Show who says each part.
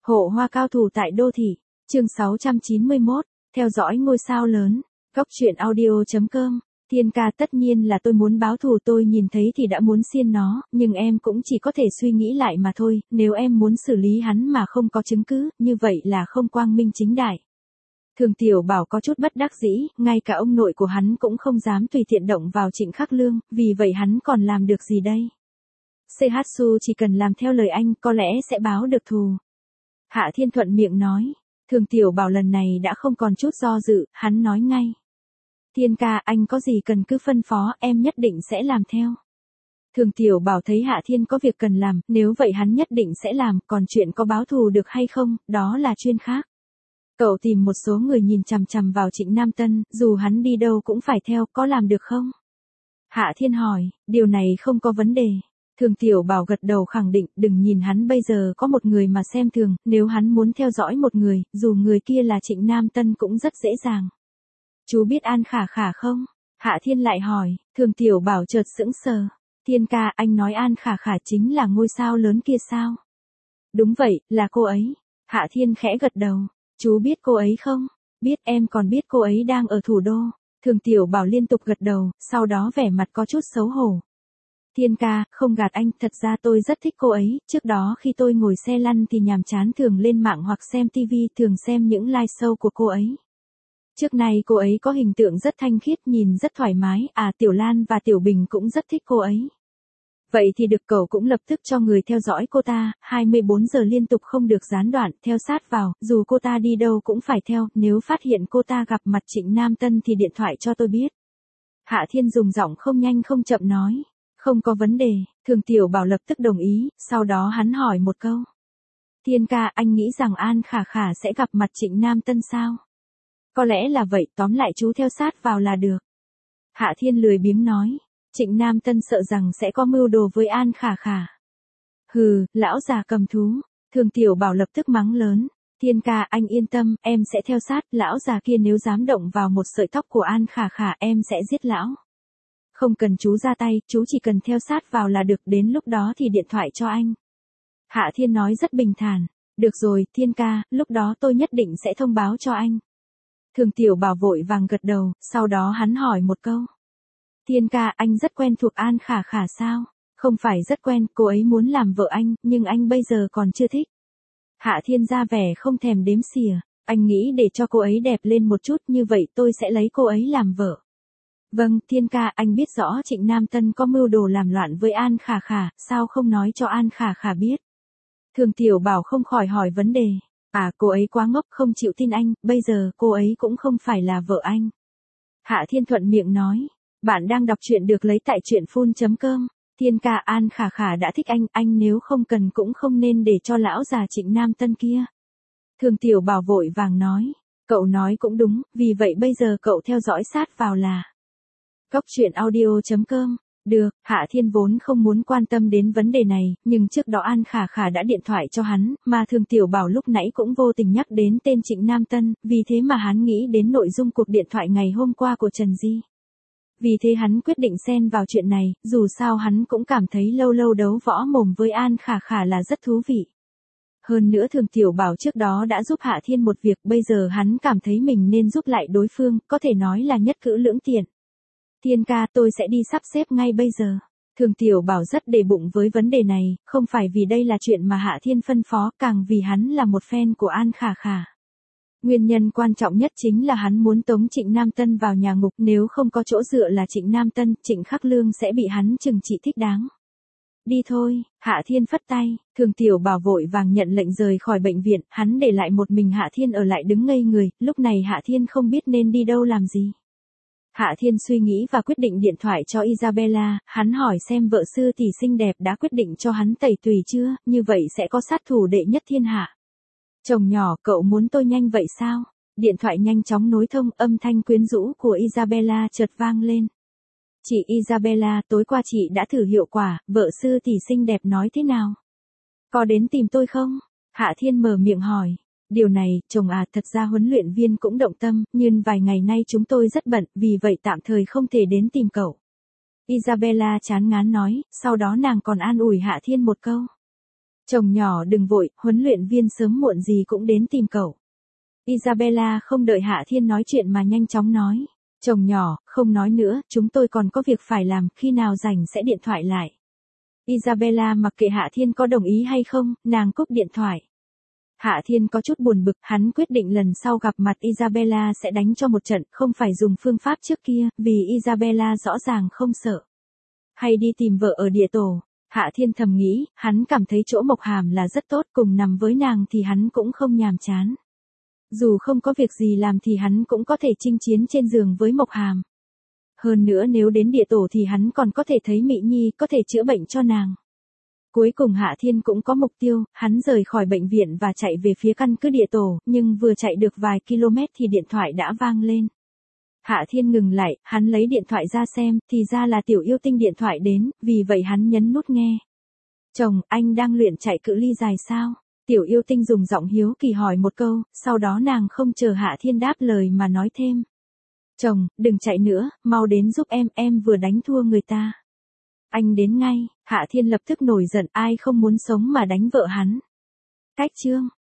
Speaker 1: Hộ hoa cao thủ tại đô thị, chương 691, theo dõi ngôi sao lớn, góc truyện audio.com. Thiên ca, tất nhiên là tôi muốn báo thù, tôi nhìn thấy thì đã muốn xiên nó, nhưng em cũng chỉ có thể suy nghĩ lại mà thôi, nếu em muốn xử lý hắn mà không có chứng cứ, như vậy là không quang minh chính đại. Thường Tiểu Bảo có chút bất đắc dĩ, ngay cả ông nội của hắn cũng không dám tùy tiện động vào Trịnh Khắc Lương, vì vậy hắn còn làm được gì đây? Seihatsu chỉ cần làm theo lời anh, có lẽ sẽ báo được thù. Hạ Thiên thuận miệng nói. Thường Tiểu Bảo lần này đã không còn chút do dự, hắn nói ngay. Thiên ca, anh có gì cần cứ phân phó, em nhất định sẽ làm theo. Thường Tiểu Bảo thấy Hạ Thiên có việc cần làm, nếu vậy hắn nhất định sẽ làm, còn chuyện có báo thù được hay không, đó là chuyện khác. Cậu tìm một số người nhìn chằm chằm vào Trịnh Nam Tân, dù hắn đi đâu cũng phải theo, có làm được không? Hạ Thiên hỏi, điều này không có vấn đề. Thường Tiểu Bảo gật đầu khẳng định, đừng nhìn hắn bây giờ có một người mà xem thường, nếu hắn muốn theo dõi một người, dù người kia là Trịnh Nam Tân cũng rất dễ dàng. Chú biết An Khả Khả không? Hạ Thiên lại hỏi. Thường Tiểu Bảo chợt sững sờ. Thiên ca, anh nói An Khả Khả chính là ngôi sao lớn kia sao? Đúng vậy, là cô ấy. Hạ Thiên khẽ gật đầu. Chú biết cô ấy không? Biết, em còn biết cô ấy đang ở thủ đô. Thường Tiểu Bảo liên tục gật đầu, sau đó vẻ mặt có chút xấu hổ. Thiên ca, không gạt anh, thật ra tôi rất thích cô ấy, trước đó khi tôi ngồi xe lăn thì nhàm chán thường lên mạng hoặc xem TV, thường xem những live show của cô ấy. Trước này cô ấy có hình tượng rất thanh khiết, nhìn rất thoải mái, Tiểu Lan và Tiểu Bình cũng rất thích cô ấy. Vậy thì được, cậu cũng lập tức cho người theo dõi cô ta, 24 giờ liên tục không được gián đoạn, theo sát vào, dù cô ta đi đâu cũng phải theo, nếu phát hiện cô ta gặp mặt Trịnh Nam Tân thì điện thoại cho tôi biết. Hạ Thiên dùng giọng không nhanh không chậm nói. Không có vấn đề, Thường Tiểu Bảo lập tức đồng ý, sau đó hắn hỏi một câu. Thiên ca, anh nghĩ rằng An Khả Khả sẽ gặp mặt Trịnh Nam Tân sao? Có lẽ là vậy, tóm lại chú theo sát vào là được. Hạ Thiên lười biếng nói. Trịnh Nam Tân sợ rằng sẽ có mưu đồ với An Khả Khả. Hừ, lão già cầm thú. Thường Tiểu Bảo lập tức mắng lớn. Thiên ca, anh yên tâm, em sẽ theo sát, lão già kia nếu dám động vào một sợi tóc của An Khả Khả em sẽ giết lão. Không cần chú ra tay, chú chỉ cần theo sát vào là được, đến lúc đó thì điện thoại cho anh. Hạ Thiên nói rất bình thản. Được rồi, Thiên ca, lúc đó tôi nhất định sẽ thông báo cho anh. Thường Tiểu Bảo vội vàng gật đầu, sau đó hắn hỏi một câu. Thiên ca, anh rất quen thuộc An Khả Khả sao? Không phải rất quen, cô ấy muốn làm vợ anh, nhưng anh bây giờ còn chưa thích. Hạ Thiên ra vẻ không thèm đếm xỉa. Anh nghĩ để cho cô ấy đẹp lên một chút, như vậy tôi sẽ lấy cô ấy làm vợ. Vâng, Thiên ca, anh biết rõ Trịnh Nam Tân có mưu đồ làm loạn với An Khả Khả, sao không nói cho An Khả Khả biết? Thường Tiểu Bảo không khỏi hỏi vấn đề. Cô ấy quá ngốc, không chịu tin anh, bây giờ cô ấy cũng không phải là vợ anh. Hạ Thiên thuận miệng nói. Bạn đang đọc truyện được lấy tại truyện.com. Thiên ca, An Khả Khả đã thích anh nếu không cần cũng không nên để cho lão già Trịnh Nam Tân kia. Thường Tiểu Bảo vội vàng nói. Cậu nói cũng đúng, vì vậy bây giờ cậu theo dõi sát vào là. Góc truyện audio.com. Được, Hạ Thiên vốn không muốn quan tâm đến vấn đề này, nhưng trước đó An Khả Khả đã điện thoại cho hắn, mà Thường Tiểu Bảo lúc nãy cũng vô tình nhắc đến tên Trịnh Nam Tân, vì thế mà hắn nghĩ đến nội dung cuộc điện thoại ngày hôm qua của Trần Di. Vì thế hắn quyết định xen vào chuyện này, dù sao hắn cũng cảm thấy lâu lâu đấu võ mồm với An Khả Khả là rất thú vị. Hơn nữa Thường Tiểu Bảo trước đó đã giúp Hạ Thiên một việc, bây giờ hắn cảm thấy mình nên giúp lại đối phương, có thể nói là nhất cử lưỡng tiện. Thiên ca, tôi sẽ đi sắp xếp ngay bây giờ. Thường Tiểu Bảo rất để bụng với vấn đề này, không phải vì đây là chuyện mà Hạ Thiên phân phó, càng vì hắn là một fan của An Khả Khả. Nguyên nhân quan trọng nhất chính là hắn muốn tống Trịnh Nam Tân vào nhà ngục, nếu không có chỗ dựa là Trịnh Nam Tân, Trịnh Khắc Lương sẽ bị hắn trừng trị thích đáng. Đi thôi, Hạ Thiên phất tay, Thường Tiểu Bảo vội vàng nhận lệnh rời khỏi bệnh viện, hắn để lại một mình Hạ Thiên ở lại đứng ngây người, lúc này Hạ Thiên không biết nên đi đâu làm gì. Hạ Thiên suy nghĩ và quyết định điện thoại cho Isabella, hắn hỏi xem vợ sư tỷ xinh đẹp đã quyết định cho hắn tẩy tùy chưa, như vậy sẽ có sát thủ đệ nhất thiên hạ. Chồng nhỏ, cậu muốn tôi nhanh vậy sao? Điện thoại nhanh chóng nối thông, âm thanh quyến rũ của Isabella chợt vang lên. Chị Isabella, tối qua chị đã thử hiệu quả, vợ sư tỷ xinh đẹp nói thế nào? Có đến tìm tôi không? Hạ Thiên mở miệng hỏi. Điều này, chồng thật ra huấn luyện viên cũng động tâm, nhưng vài ngày nay chúng tôi rất bận, vì vậy tạm thời không thể đến tìm cậu. Isabella chán ngán nói, sau đó nàng còn an ủi Hạ Thiên một câu. Chồng nhỏ đừng vội, huấn luyện viên sớm muộn gì cũng đến tìm cậu. Isabella không đợi Hạ Thiên nói chuyện mà nhanh chóng nói. Chồng nhỏ, không nói nữa, chúng tôi còn có việc phải làm, khi nào rảnh sẽ điện thoại lại. Isabella mặc kệ Hạ Thiên có đồng ý hay không, nàng cúp điện thoại. Hạ Thiên có chút buồn bực, hắn quyết định lần sau gặp mặt Isabella sẽ đánh cho một trận, không phải dùng phương pháp trước kia, vì Isabella rõ ràng không sợ. Hay đi tìm vợ ở địa tổ. Hạ Thiên thầm nghĩ, hắn cảm thấy chỗ Mộc Hàm là rất tốt, cùng nằm với nàng thì hắn cũng không nhàm chán. Dù không có việc gì làm thì hắn cũng có thể chinh chiến trên giường với Mộc Hàm. Hơn nữa nếu đến địa tổ thì hắn còn có thể thấy Mỹ Nhi, có thể chữa bệnh cho nàng. Cuối cùng Hạ Thiên cũng có mục tiêu, hắn rời khỏi bệnh viện và chạy về phía căn cứ địa tổ, nhưng vừa chạy được vài km thì điện thoại đã vang lên. Hạ Thiên ngừng lại, hắn lấy điện thoại ra xem, thì ra là Tiểu Yêu Tinh điện thoại đến, vì vậy hắn nhấn nút nghe. Chồng, anh đang luyện chạy cự ly dài sao? Tiểu Yêu Tinh dùng giọng hiếu kỳ hỏi một câu, sau đó nàng không chờ Hạ Thiên đáp lời mà nói thêm. Chồng, đừng chạy nữa, mau đến giúp em vừa đánh thua người ta. Anh đến ngay. Hạ Thiên lập tức nổi giận, ai không muốn sống mà đánh vợ hắn. Cách chương